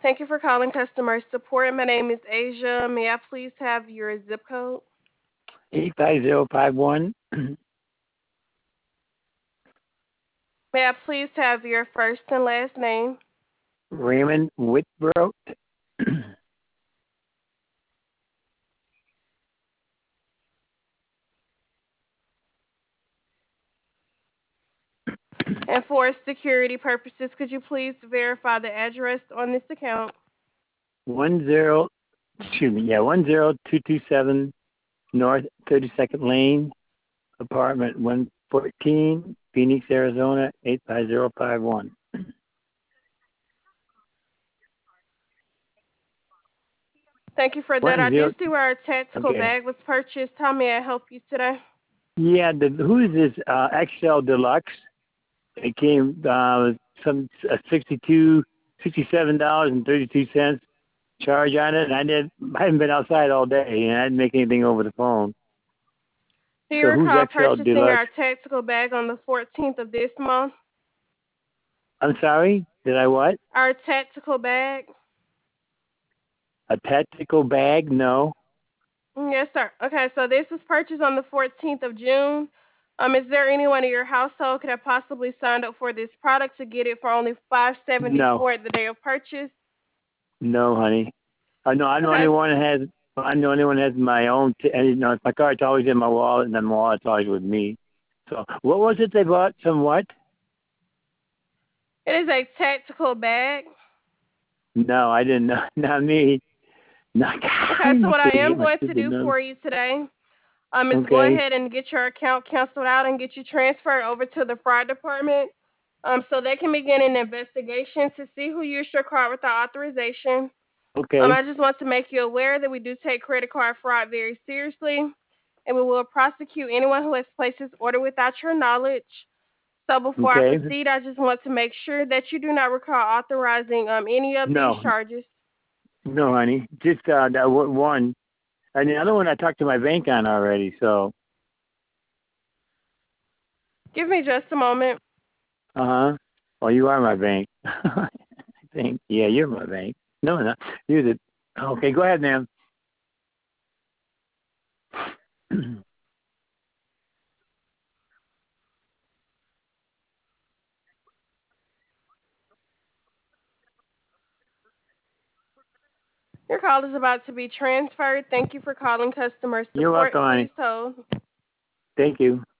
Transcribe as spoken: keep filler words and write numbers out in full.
Thank you for calling customer support. My name is Asia. May I please have your zip code? eight five zero five one. May I please have your first and last name? Raymond Whitbrook. And for security purposes, could you please verify the address on this account? one zero, excuse me, yeah, one zero two two seven North thirty-second Lane, apartment one fourteen, Phoenix, Arizona, eight five zero five one. Thank you for that. One I do zero, see where a tactical okay. bag was purchased. How may I help you today? Yeah, the, who is this uh, X L Deluxe? It came uh, some uh, sixty-two, sixty-seven dollars and thirty-two cents charge on it, and I did. I haven't been outside all day, and I didn't make anything over the phone. Do you So who's recall X L purchasing Deluxe? our tactical bag on the fourteenth of this month? I'm sorry. Did I what? Our tactical bag? A tactical bag? No. Mm, yes, sir. Okay, so this was purchased on the fourteenth of June. Um, is there anyone in your household could have possibly signed up for this product to get it for only five seventy No. four at the day of purchase? No, honey. I know. I'm the only Okay. one that has. I'm the only one that has my own. T- and, you know, my card's always in my wallet, and then my wallet's always with me. So what was it they bought? Some what? It is a tactical bag. No, I didn't know. Not me. Not. Okay, I so must what I have hit am my going to stupid do nose. for you today um, is go Okay. ahead and get your account canceled out and get you transferred over to the fraud department um, so they can begin an investigation to see who used your card without authorization. Um, Okay. I just want to make you aware that we do take credit card fraud very seriously, and we will prosecute anyone who has placed this order without your knowledge. So before I Okay. proceed, I just want to make sure that you do not recall authorizing um, any of these No. charges. No, honey. Just uh, that w- one. And the other one I talked to my bank on already. So. Give me just a moment. Uh huh. Well, you are my bank. I think. Yeah, you're my bank. No, no. You're the. Okay, go ahead, ma'am. Your call is about to be transferred. Thank you for calling customer You're support. welcome, Please honey. hold. Thank you.